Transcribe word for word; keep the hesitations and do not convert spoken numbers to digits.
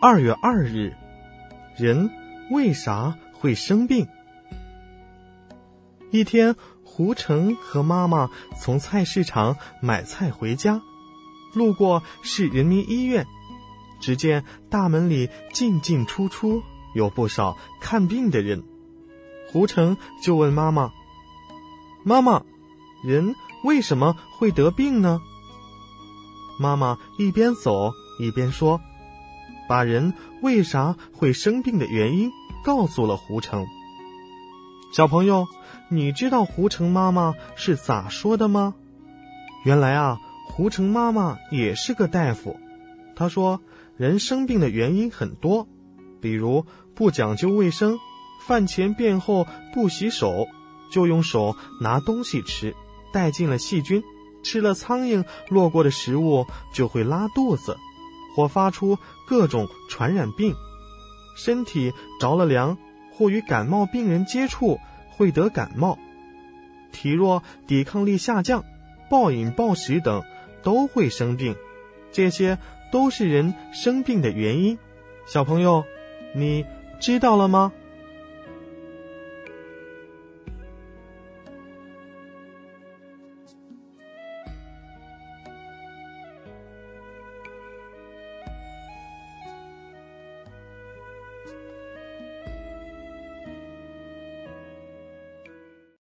二月二日，人为啥会生病？一天，胡成和妈妈从菜市场买菜回家，路过市人民医院，只见大门里进进出出有不少看病的人。胡成就问妈妈：“妈妈，人为什么会得病呢？”妈妈一边走一边说，把人为啥会生病的原因告诉了胡成。小朋友，你知道胡成妈妈是咋说的吗？原来啊，胡成妈妈也是个大夫。她说，人生病的原因很多，比如不讲究卫生，饭前便后不洗手，就用手拿东西吃，带进了细菌，吃了苍蝇落过的食物就会拉肚子，或发出各种传染病，身体着了凉或与感冒病人接触会得感冒，体弱抵抗力下降，暴饮暴食等都会生病，这些都是人生病的原因。小朋友，你知道了吗？